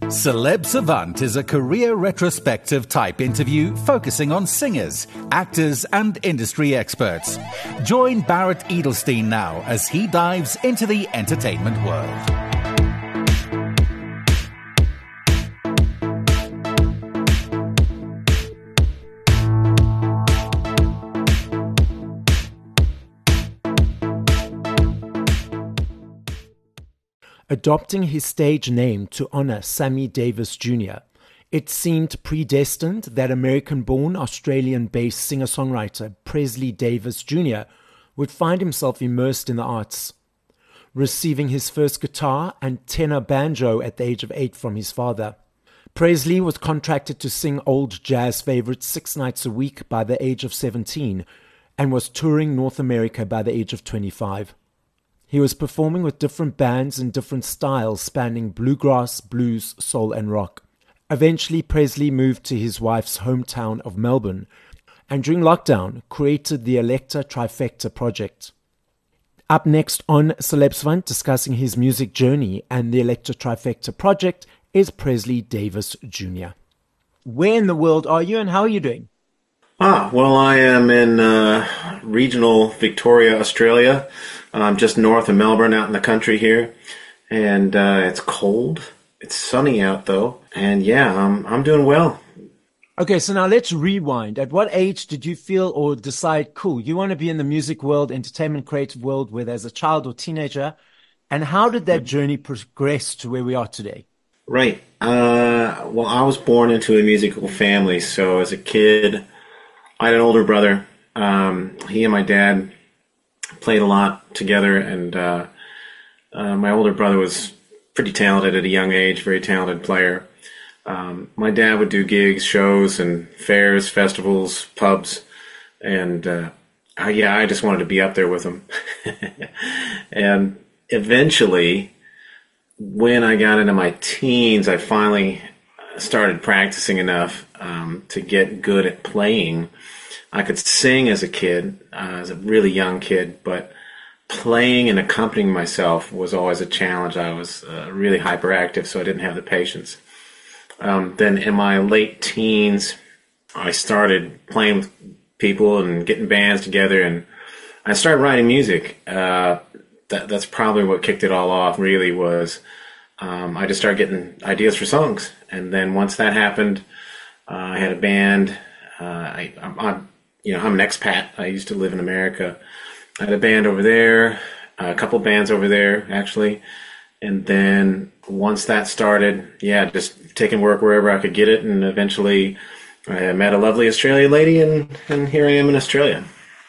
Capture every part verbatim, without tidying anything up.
Celeb Savant is a career retrospective type interview focusing on singers, actors, and industry experts. Join Barrett Edelstein now as he dives into the entertainment world. Adopting his stage name to honor Sammy Davis Junior, it seemed predestined that American-born, Australian-based singer-songwriter Presley Davis Junior would find himself immersed in the arts. Receiving his first guitar and tenor banjo at the age of eight from his father, Presley was contracted to sing old jazz favorites six nights a week by the age of seventeen and was touring North America by the age of twenty-five. He was performing with different bands in different styles spanning bluegrass, blues, soul and rock. Eventually, Presley moved to his wife's hometown of Melbourne and during lockdown created the Electra Trifecta project. Up next on Celeb Savant, discussing his music journey and the Electra Trifecta project, is Presley Davis Junior Where in the world are you and how are you doing? Ah, well, I am in uh, regional Victoria, Australia, um, just north of Melbourne, out in the country here, and uh, it's cold. It's sunny out, though, and yeah, I'm, I'm doing well. Okay, so now let's rewind. At what age did you feel or decide, cool, you want to be in the music world, entertainment, creative world, whether as a child or teenager, and how did that journey progress to where we are today? Right. Uh, well, I was born into a musical family, so as a kid, I had an older brother. Um, he and my dad played a lot together, and uh, uh, my older brother was pretty talented at a young age, very talented player. Um, my dad would do gigs, shows, and fairs, festivals, pubs, and uh, I, yeah, I just wanted to be up there with him. And eventually, when I got into my teens, I finally started practicing enough um, to get good at playing. I could sing as a kid, uh, as a really young kid, but playing and accompanying myself was always a challenge. I was uh, really hyperactive, so I didn't have the patience. Um, then in my late teens, I started playing with people and getting bands together, and I started writing music. Uh, that, that's probably what kicked it all off, really, was um, I just started getting ideas for songs. And then once that happened, uh, I had a band. Uh, I, I'm, I'm, you know, I'm an expat. I used to live in America. I had a band over there, a couple bands over there, actually. And then once that started, yeah, just taking work wherever I could get it. And eventually I met a lovely Australian lady, and, and here I am in Australia.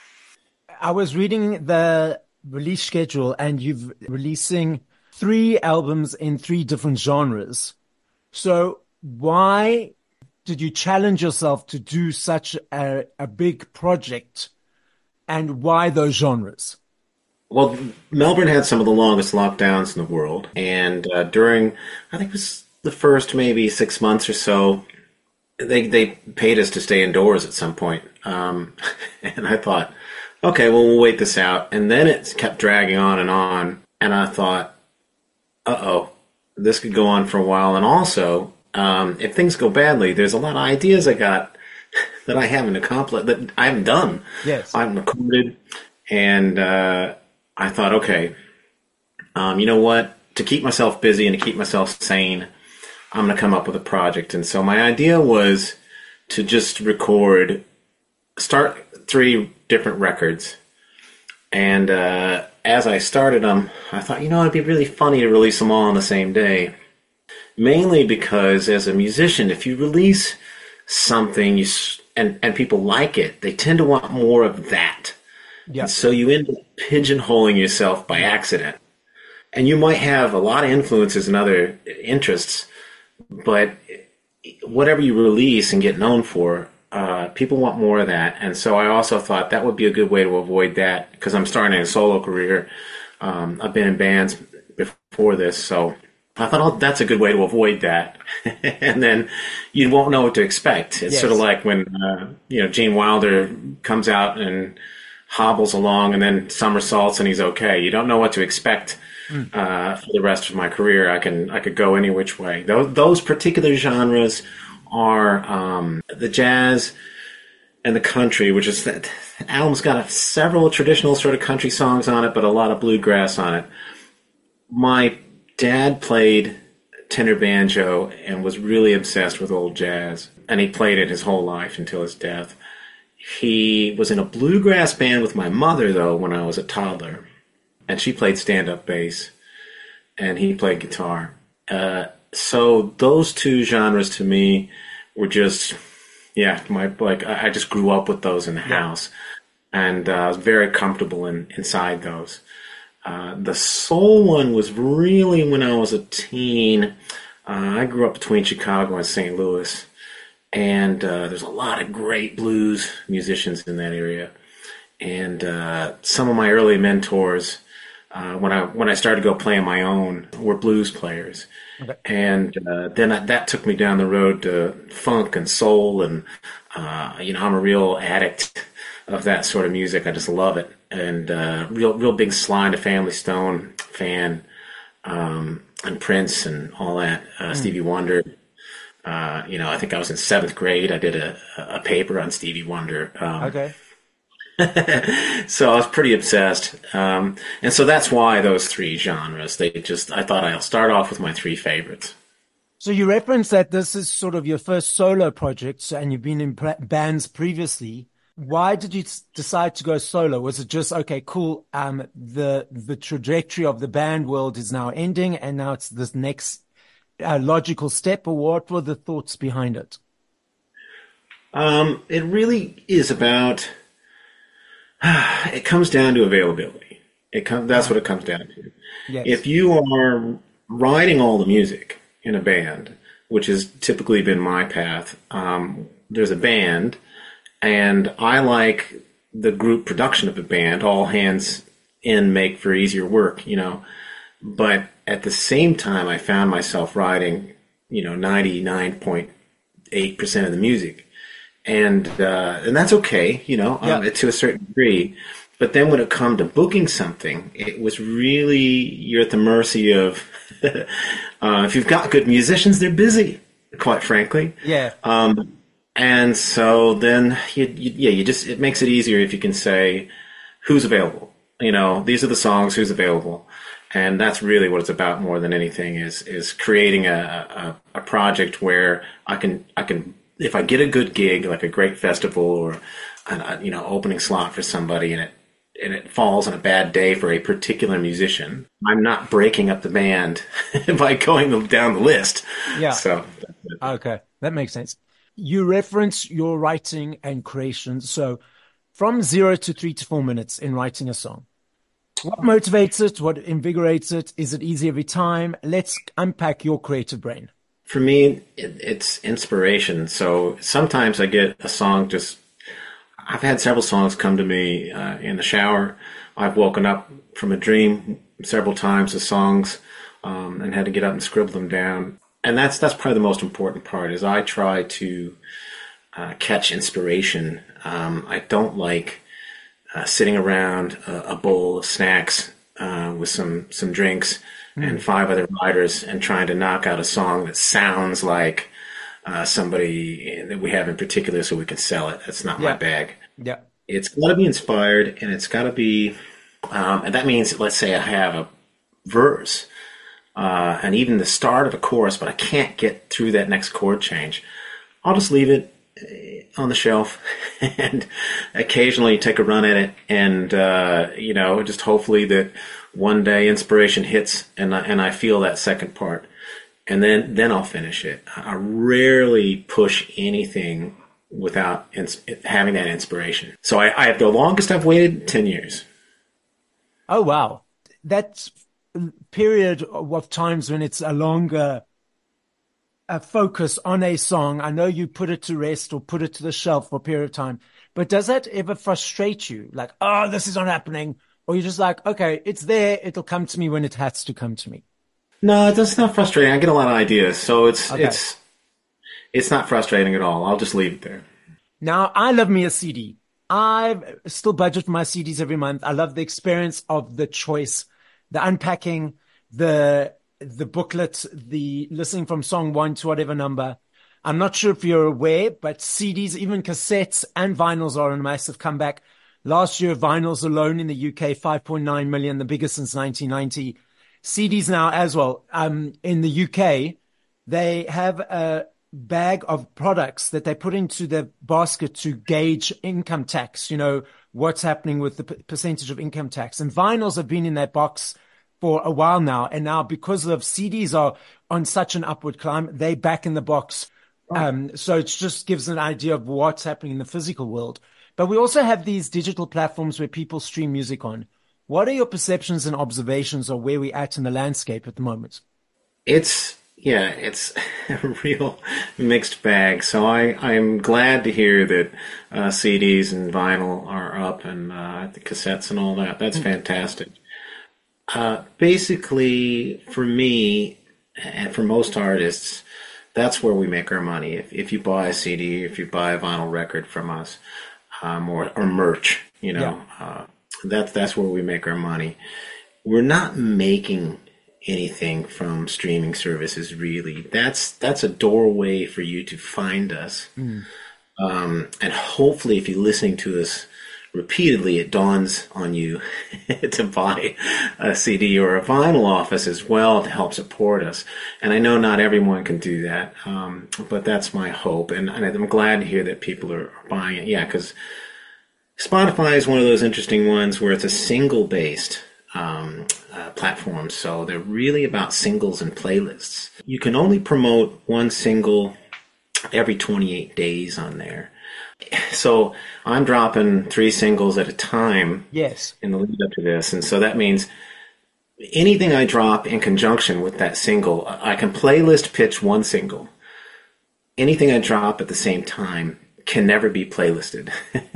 I was reading the release schedule, and you've releasing three albums in three different genres. So why did you challenge yourself to do such a, a big project, and why those genres? Well, Melbourne had some of the longest lockdowns in the world, and uh, during, I think it was the first maybe six months or so, they they paid us to stay indoors at some point. Um, and I thought, okay, well, we'll wait this out. And then it kept dragging on and on, and I thought, uh-oh, this could go on for a while. And also, um, if things go badly, there's a lot of ideas I got that I haven't accomplished, that I haven't done. Yes. I haven't recorded, and uh, I thought, okay, um, you know what? To keep myself busy and to keep myself sane, I'm going to come up with a project. And so my idea was to just record, start three different records. And uh, as I started them, I thought, you know, it'd be really funny to release them all on the same day. Mainly because as a musician, if you release something you and, and people like it, they tend to want more of that. Yeah. And so you end up pigeonholing yourself by accident. And you might have a lot of influences and other interests, but whatever you release and get known for, uh, people want more of that. And so I also thought that would be a good way to avoid that, because I'm starting a solo career. Um, I've been in bands before this, so I thought, oh, that's a good way to avoid that. And then you won't know what to expect. It's yes. sort of like when, uh, you know, Gene Wilder comes out and hobbles along and then somersaults and he's okay. You don't know what to expect Mm. uh, for the rest of my career. I can I could go any which way. Those, those particular genres are um, the jazz and the country, which is that the album's got a, several traditional sort of country songs on it, but a lot of bluegrass on it. My dad played tenor banjo and was really obsessed with old jazz, and he played it his whole life until his death. He was in a bluegrass band with my mother, though, when I was a toddler, and she played stand-up bass, and he played guitar. Uh, so those two genres to me were just, yeah, my like I just grew up with those in the house, and uh, I was very comfortable in, inside those. Uh, the soul one was really when I was a teen. Uh, I grew up between Chicago and Saint Louis, and uh, there's a lot of great blues musicians in that area. And uh, some of my early mentors, uh, when I when I started to go play on my own, were blues players. Okay. And uh, then I, that took me down the road to funk and soul, and uh, you know, I'm a real addict of that sort of music. I just love it, and uh, real real big Sly and the Family Stone fan, um, and Prince and all that. Uh, mm. Stevie Wonder. Uh, you know, I think I was in seventh grade. I did a, a paper on Stevie Wonder. Um, okay. So I was pretty obsessed. Um, and so that's why those three genres, they just, I thought I'll start off with my three favorites. So you referenced that this is sort of your first solo project, and you've been in bands previously. Why did you decide to go solo? Was it just, okay, cool, um, the the trajectory of the band world is now ending, and now it's this next uh, logical step, or what were the thoughts behind it? Um, it really is about... It comes down to availability. It com- That's what it comes down to. Yes. If you are writing all the music in a band, which has typically been my path, um, there's a band, and I like the group production of a band, all hands in make for easier work, you know. But at the same time, I found myself writing, you know, ninety-nine point eight percent of the music. And uh, and that's okay, you know, um, yeah. to a certain degree. But then when it come to booking something, it was really, you're at the mercy of, uh, if you've got good musicians, they're busy, quite frankly. Yeah. Um, and so then, you, you, yeah, you just, it makes it easier if you can say, who's available? You know, these are the songs, who's available? And that's really what it's about more than anything, is is creating a, a, a project where I can I can. If I get a good gig, like a great festival or a, you know, opening slot for somebody, and it and it falls on a bad day for a particular musician, I'm not breaking up the band by going down the list. Yeah. So okay, that makes sense. You reference your writing and creation. So from zero to three to four minutes in writing a song. What motivates it? What invigorates it? Is it easy every time? Let's unpack your creative brain. For me, it, it's inspiration. So sometimes I get a song just, I've had several songs come to me uh, in the shower. I've woken up from a dream several times of songs um, and had to get up and scribble them down. And that's that's probably the most important part, is I try to uh, catch inspiration. Um, I don't like uh, sitting around a, a bowl of snacks uh, with some, some drinks and five other writers and trying to knock out a song that sounds like uh, somebody that we have in particular so we can sell it. That's not yeah. my bag. Yeah. It's got to be inspired, and it's got to be, um, and that means, let's say I have a verse uh, and even the start of a chorus, but I can't get through that next chord change. I'll just leave it on the shelf and occasionally take a run at it, and, uh, you know, just hopefully that one day inspiration hits and I, and I feel that second part, and then, then I'll finish it. I rarely push anything without ins- having that inspiration. So I, I, the longest I've waited, ten years. Oh, wow. That's a period of times when it's a longer a focus on a song. I know you put it to rest or put it to the shelf for a period of time, but does that ever frustrate you? Like, oh, this is not happening. Or you're just like, okay, it's there. It'll come to me when it has to come to me. No, that's not frustrating. I get a lot of ideas. So it's, okay. it's, it's not frustrating at all. I'll just leave it there. Now, I love me a C D. I still budget for my C Ds every month. I love the experience of the choice. the unpacking, the the booklet, the listening from song one to whatever number. I'm not sure if you're aware, but C Ds, even cassettes and vinyls are on a massive comeback. Last year, vinyls alone in the U K, five point nine million, the biggest since nineteen ninety. C Ds now as well. Um, in the U K, they have a bag of products that they put into the basket to gauge income tax, you know, what's happening with the p- percentage of income tax. And vinyls have been in that box for a while now. And now because of C Ds are on such an upward climb, they back in the box. Um, so it just gives an idea of what's happening in the physical world. But we also have these digital platforms where people stream music on. What are your perceptions and observations of where we're at in the landscape at the moment? It's, yeah, it's a real mixed bag. So I, I'm glad to hear that uh, C Ds and vinyl are up and uh, the cassettes and all that. That's fantastic. Uh, basically, for me and for most artists, that's where we make our money. If if you buy a C D, if you buy a vinyl record from us, um, or, or merch, you know, yeah. uh, that's that's where we make our money. We're not making anything from streaming services, really. That's that's a doorway for you to find us, mm. um, and hopefully, if you're listening to us repeatedly, it dawns on you to buy a C D or a vinyl office as well to help support us. And I know not everyone can do that, um, but that's my hope. And, and I'm glad to hear that people are, are buying it. Yeah, because Spotify is one of those interesting ones where it's a single-based um, uh, platform. So they're really about singles and playlists. You can only promote one single every twenty-eight days on there. So I'm dropping three singles at a time. Yes. In the lead up to this. And so that means anything I drop in conjunction with that single, I can playlist pitch one single. Anything I drop at the same time can never be playlisted.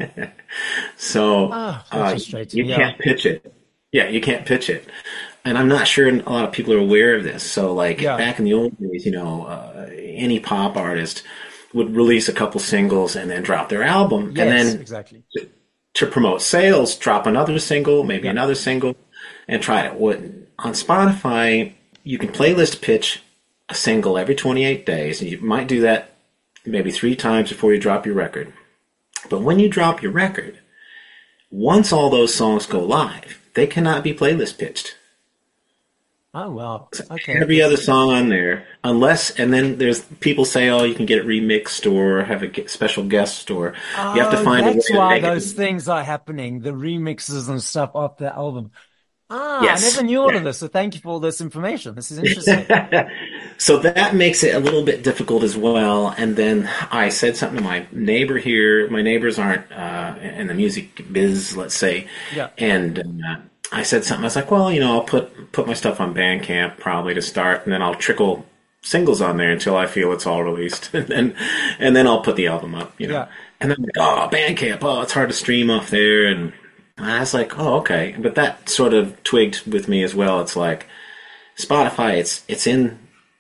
So oh, uh, you yeah. can't pitch it. Yeah, you can't pitch it. And I'm not sure a lot of people are aware of this. So like yeah. back in the old days, you know, uh, any pop artist would release a couple singles and then drop their album. Yes, and then exactly. to, to promote sales, drop another single, maybe yeah. another single, and try it. What, on Spotify, you can playlist pitch a single every twenty-eight days, and you might do that maybe three times before you drop your record. But when you drop your record, once all those songs go live, they cannot be playlist pitched. Oh, wow. Okay. Every other song on there, unless, and then there's people say, oh, you can get it remixed or have a special guest, or oh, you have to find a way to make it. That's why those things are happening, the remixes and stuff off the album. Ah, yes. I never knew all yeah. of this, so thank you for all this information. This is interesting. So that makes it a little bit difficult as well. And then I said something to my neighbor here. My neighbors aren't uh, in the music biz, let's say. Yeah. And uh, I said something. I was like, well, you know, I'll put put my stuff on Bandcamp probably to start, and then I'll trickle singles on there until I feel it's all released, and then and then I'll put the album up, you know. Yeah. And then like, oh, Bandcamp, oh, it's hard to stream off there, and I was like, oh, okay. But that sort of twigged with me as well. It's like Spotify, it's it's in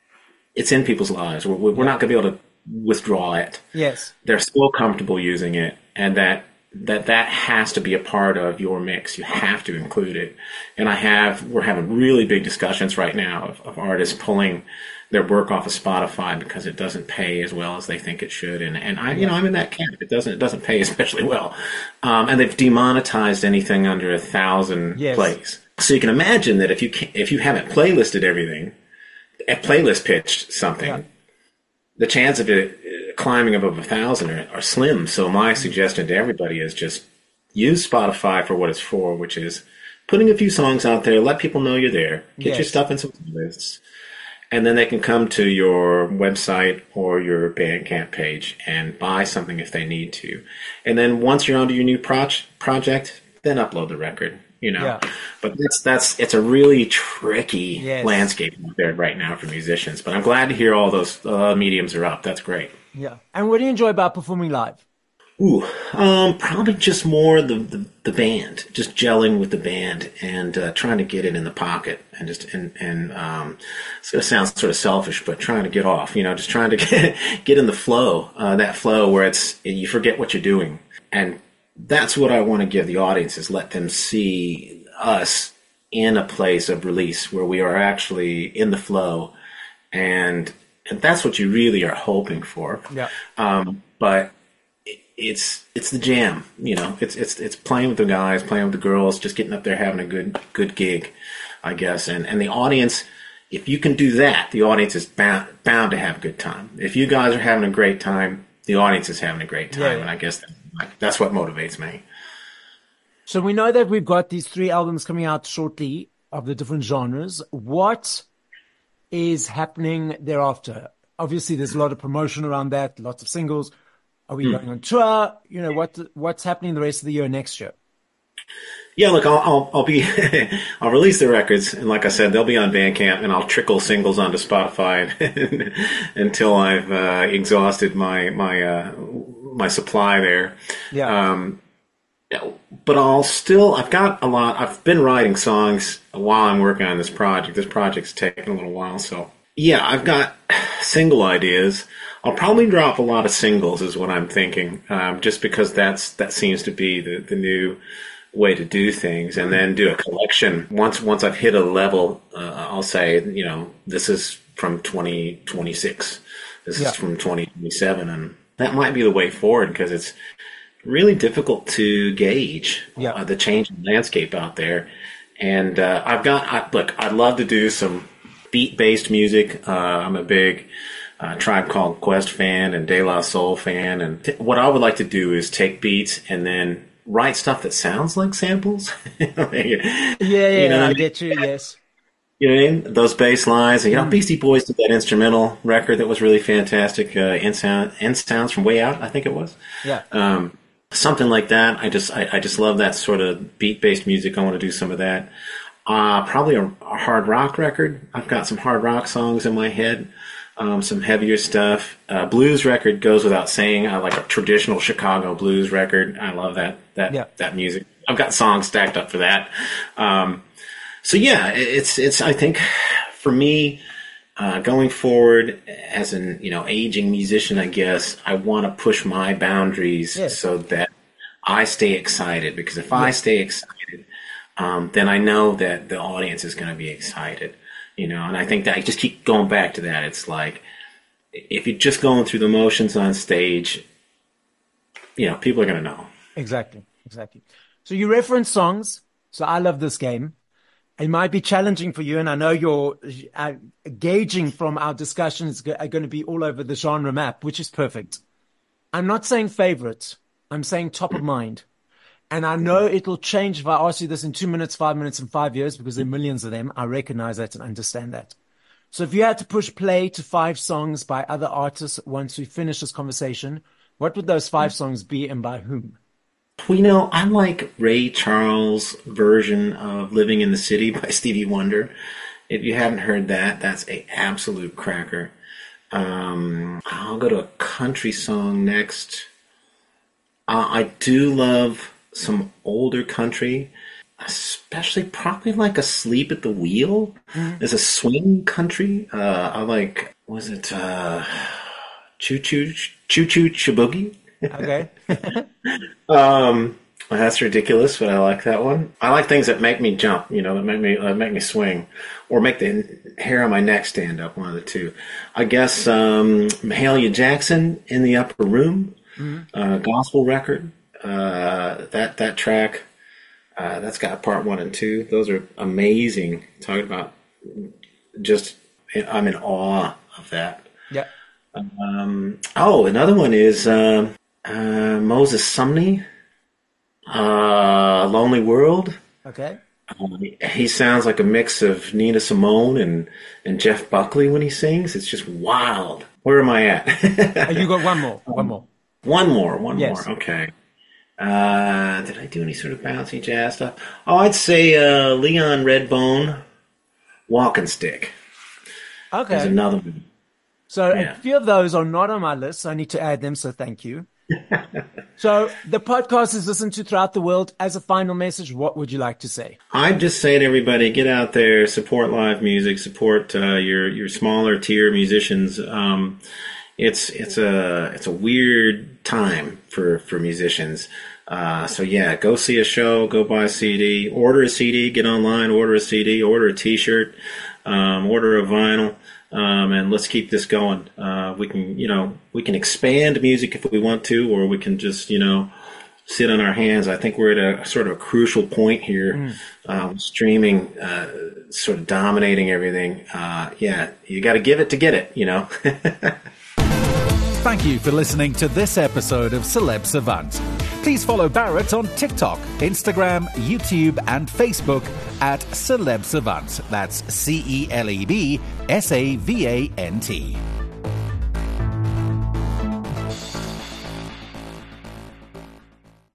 it's in people's lives. We're we're yeah. not going to be able to withdraw it. Yes, they're so comfortable using it, and that. that that has to be a part of your mix. You have to include it. And I have, we're having really big discussions right now of, of artists pulling their work off of Spotify because it doesn't pay as well as they think it should. And, and I, you know, I'm in that camp. It doesn't, it doesn't pay especially well. Um, and they've demonetized anything under a thousand yes. plays. So you can imagine that if you can, if you haven't playlisted everything, a playlist pitched something, yeah. the chance of it climbing above a thousand are, are slim. So my suggestion to everybody is just use Spotify for what it's for, which is putting a few songs out there, let people know you're there, get yes. your stuff in some lists, and then they can come to your website or your Bandcamp page and buy something if they need to. And then once you're onto your new proj- project, then upload the record. You know, yeah. but that's that's it's a really tricky yes. landscape out there right now for musicians. But I'm glad to hear all those uh, mediums are up. That's great. Yeah. And what do you enjoy about performing live? Ooh, um, probably just more the, the, the band, just gelling with the band and uh, trying to get it in the pocket and just and and um, it's gonna sound sort of selfish, but trying to get off. You know, just trying to get get in the flow, uh, that flow where it's you forget what you're doing. And that's what I want to give the audience, is let them see us in a place of release where we are actually in the flow, and and that's what you really are hoping for. Yeah. Um, but it's it's the jam, you know. It's it's it's playing with the guys, playing with the girls, just getting up there, having a good good gig, I guess. And and the audience, if you can do that, the audience is bound bound to have a good time. If you guys are having a great time, the audience is having a great time, yeah, yeah. And I guess that, that's what motivates me. So we know that we've got these three albums coming out shortly of the different genres. What is happening thereafter? Obviously, there's a lot of promotion around that, lots of singles. Are we mm. going on tour? You know, what what's happening the rest of the year next year? Yeah, look, I'll I'll, I'll be I'll release the records, and like I said, they'll be on Bandcamp, and I'll trickle singles onto Spotify until I've uh, exhausted my my uh, my supply there. Yeah. Um, But I'll still, I've got a lot, I've been writing songs while I'm working on this project. This project's taken a little while, so yeah, I've got single ideas. I'll probably drop a lot of singles is what I'm thinking, um, just because that's, that seems to be the, the new way to do things, and then do a collection. Once, once I've hit a level, uh, I'll say, you know, this is from twenty twenty-six. This yeah. is from twenty twenty-seven, and that might be the way forward, because it's really difficult to gauge yeah. uh, the changing landscape out there. And uh, I've got, I, look, I'd love to do some beat-based music. Uh, I'm a big uh, Tribe Called Quest fan and De La Soul fan. And t- what I would like to do is take beats and then write stuff that sounds like samples. yeah, yeah, you know, I get you, yes. You know what I mean? Those bass lines. You know, mm. Beastie Boys did that instrumental record that was really fantastic. Uh, End Sound, End Sounds from Way Out, I think it was. Yeah. Um, Something like that. I just, I, I just love that sort of beat-based music. I want to do some of that. Uh, probably a, a hard rock record. I've got some hard rock songs in my head. Um, some heavier stuff. Uh, blues record goes without saying. I like a traditional Chicago blues record. I love that, that, yeah. that music. I've got songs stacked up for that. Um, so yeah, it's, it's, I think for me, Uh, going forward as an, you know, aging musician, I guess, I want to push my boundaries yeah. so that I stay excited, because if yeah. I stay excited, um, then I know that the audience is going to be excited, you know, and I think that I just keep going back to that. It's like, if you're just going through the motions on stage, you know, people are going to know. Exactly. Exactly. So you reference songs. So I love this game. It might be challenging for you, and I know you're uh, gauging from our discussions are going to be all over the genre map, which is perfect. I'm not saying favorite. I'm saying top of mind. And I know it'll change if I ask you this in two minutes, five minutes, and five years, because there are millions of them. I recognize that and understand that. So if you had to push play to five songs by other artists once we finish this conversation, what would those five songs be, and by whom? Well, you know, I like Ray Charles' version of Living in the City by Stevie Wonder. If you haven't heard that, that's a absolute cracker. Um, I'll go to a country song next. Uh, I do love some older country, especially probably like Asleep at the Wheel. Mm-hmm. There's a swing country. Uh, I like, was it uh, Choo Choo Choo Choo Chaboogie? Okay. um, well, that's ridiculous, but I like that one. I like things that make me jump, you know, that make me uh, make me swing, or make the hair on my neck stand up. One of the two. I guess um, Mahalia Jackson, In the Upper Room, mm-hmm. uh, gospel record. Uh, that that track, uh, that's got part one and two. Those are amazing. Talking about just, I'm in awe of that. Yeah. Um, oh, another one is. Uh, Uh, Moses Sumney, uh, Lonely World. Okay. Um, he sounds like a mix of Nina Simone and, and Jeff Buckley when he sings. It's just wild. Where am I at? Oh, you got one more. One more. One more. One yes. more. Okay. Uh, did I do any sort of bouncy jazz stuff? Oh, I'd say uh, Leon Redbone, Walking Stick. Okay. There's another one. So yeah. a few of those are not on my list. So I need to add them. So thank you. So the podcast is listened to throughout the world. As a final message, what would you like to say? I'd just say to everybody, get out there, support live music, support uh, your your smaller tier musicians. Um, it's it's a it's a weird time for for musicians. Uh, so yeah, go see a show, go buy a C D, order a C D, get online, order a C D, order a T-shirt, um, order a vinyl, um, and let's keep this going. Uh, we can, you know, we can expand music if we want to, or we can just, you know, sit on our hands. I think we're at a sort of a crucial point here. Mm. Um, streaming, uh, sort of dominating everything. Uh, yeah, you got to give it to get it, you know. Thank you for listening to this episode of Celeb Savant. Please follow Barrett on TikTok, Instagram, YouTube, and Facebook at Celeb Savant. That's C E L E B S A V A N T.